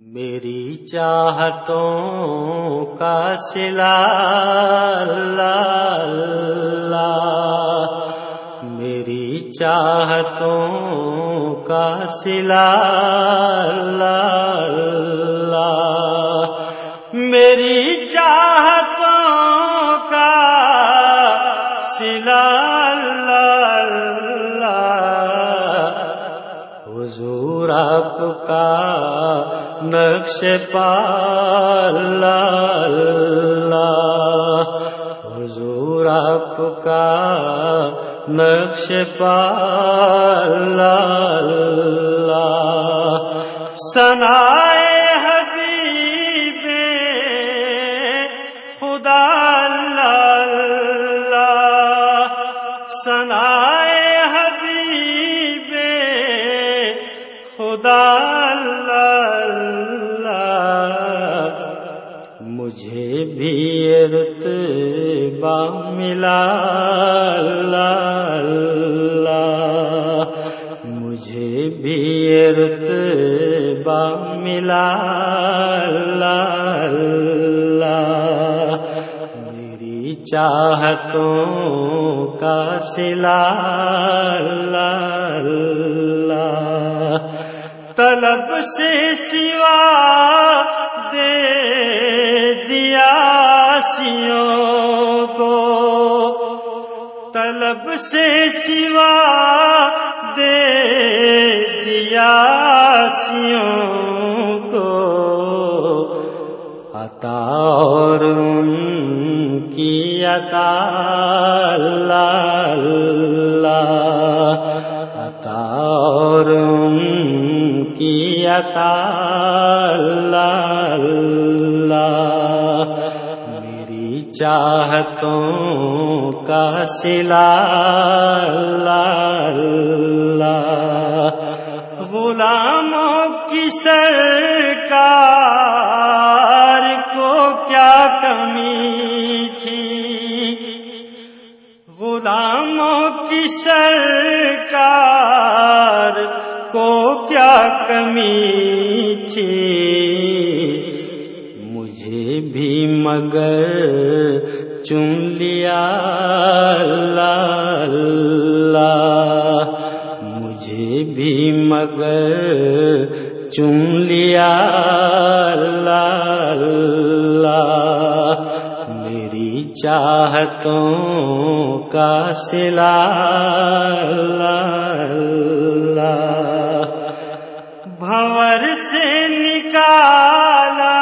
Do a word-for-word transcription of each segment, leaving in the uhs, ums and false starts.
میری چاہتوں کا صلہ اللہ اللہ، میری چاہتوں کا صلہ اللہ اللہ، میری چاہتوں کا صلہ اللہ اللہ، حضور آپ کا نقش پا اللہ اللہ، حضور آپ کا نقش پا اللہ اللہ، ثنائے حبیب خدا اللہ اللہ، ثنائے حبیب خدا مجھے بھی رتبہ ملا اللہ اللہ، مجھے بھی رتبہ ملا اللہ اللہ، میری چاہتوں کا صلہ اللہ اللہ، طلب سے سوا دے دیا سیوں کو، طلب سے سوا دے دیا سیوں کو، عطا اور ان کی عطا اللہ اللہ، عطا اور ان کی عطا اللہ اللہ، میری چاہتوں کا صلہ اللہ اللہ، غلاموں کی سرکار کو کیا کمی تھی، غلاموں کی سرکار کو کیا کمی تھی، مجھے بھی مگر چن لیا اللہ اللہ، مجھے بھی مگر چن لیا اللہ اللہ، میری چاہتوں کا صلہ اللہ اللہ، بھنور سے نکالا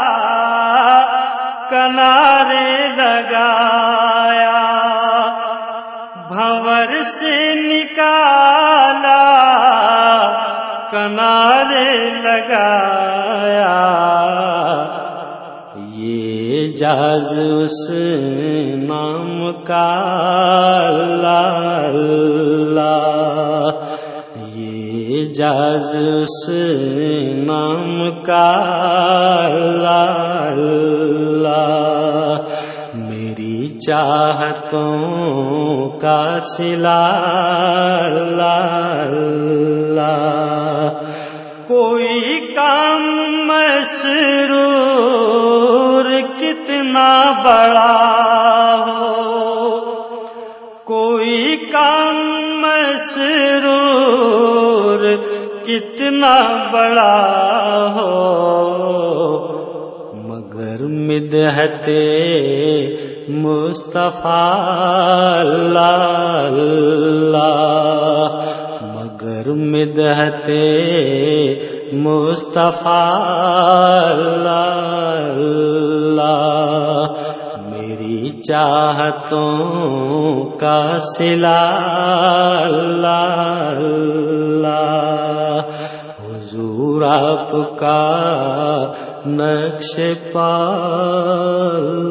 کنارے لگایا، بھنور سے نکالا کنارے لگایا، یہ جاز اس نام کا اللہ اللہ، یہ جاز اس نام کا اللہ اللہ، میری چاہتوں کا صلہ اللہ اللہ، کوئی کام مسرور کتنا بڑا ہو، کوئی کام مسرور کتنا بڑا ہو، مگر مدحت مصطفیٰ اللہ اللہ، مگر مدحت مصطفیٰ اللہ اللہ، میری چاہتوں کا صلہ اللہ اللہ، حضور آپ کا نقش پا